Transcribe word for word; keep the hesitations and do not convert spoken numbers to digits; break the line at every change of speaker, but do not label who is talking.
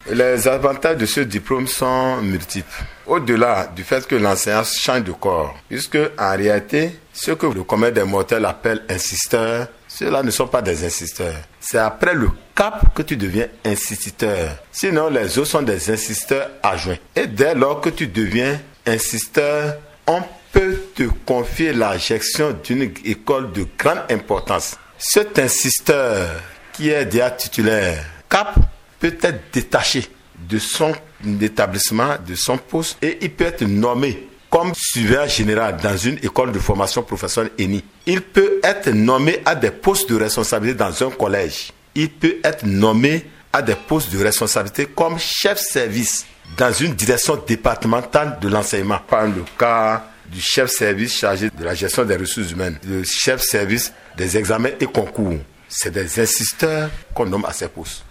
Les avantages de ce diplôme sont multiples. Au-delà du fait que l'enseignant change de corps, puisque en réalité, ce que le commun des mortels appelle insisteurs, ceux-là ne sont pas des insisteurs. C'est après le cap que tu deviens instituteur. Sinon, les autres sont des insisteurs adjoints. Et dès lors que tu deviens insisteur, on peut te confier la gestion d'une école de grande importance. Cet insisteur qui est déjà titulaire, cap, peut être détaché de son établissement, de son poste, et il peut être nommé comme surveillant général dans une école de formation professionnelle E N I. Il peut être nommé à des postes de responsabilité dans un collège. Il peut être nommé à des postes de responsabilité comme chef service dans une direction départementale de l'enseignement. Par le cas du chef service chargé de la gestion des ressources humaines, le chef service des examens et concours. C'est des insisteurs qu'on nomme à ces postes.